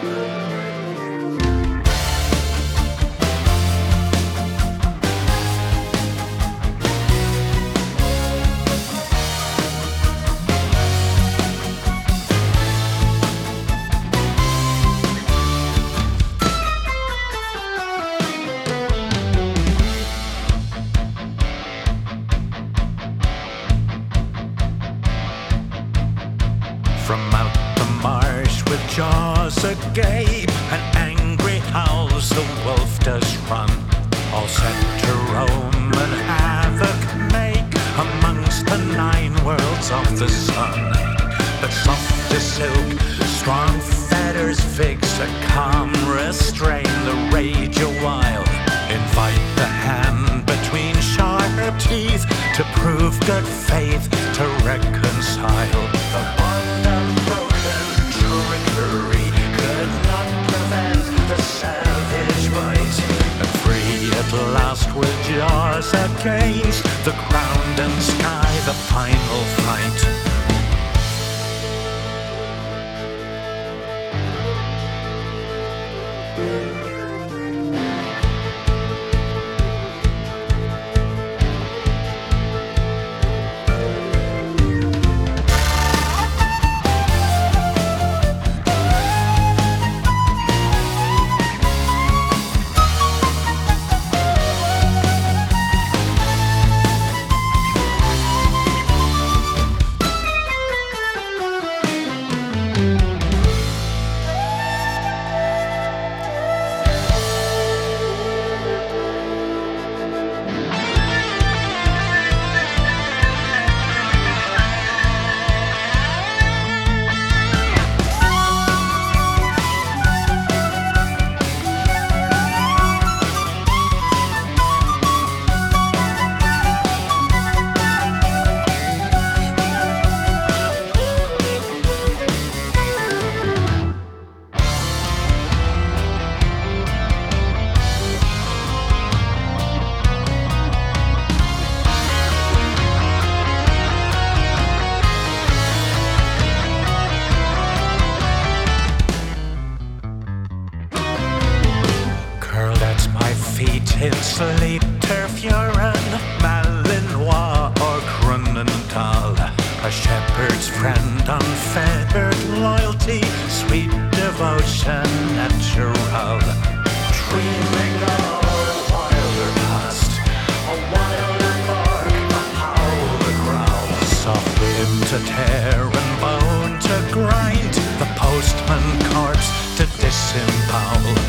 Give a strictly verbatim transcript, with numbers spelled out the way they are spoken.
From out the marsh with jaws agape and angry howls the wolf does run, all set to roam and havoc make amongst the nine worlds of the sun. But soft as silk, strong fetters fix a calm restrain the rage a while. Invite the hand between sharp teeth to prove good faith, to reconcile. The bond unbroken trickery could not prevent the savage bite. And free at last with jaws against the ground and sky, the final fight. In sleep, Tervuren, Malinois or Grunenthal, a shepherd's friend, unfettered loyalty, sweet devotion natural. Dreaming of a wilder past, a wilder bark, a howl, a growl, soft limb to tear and bone to grind, the postman corpse to disembowel.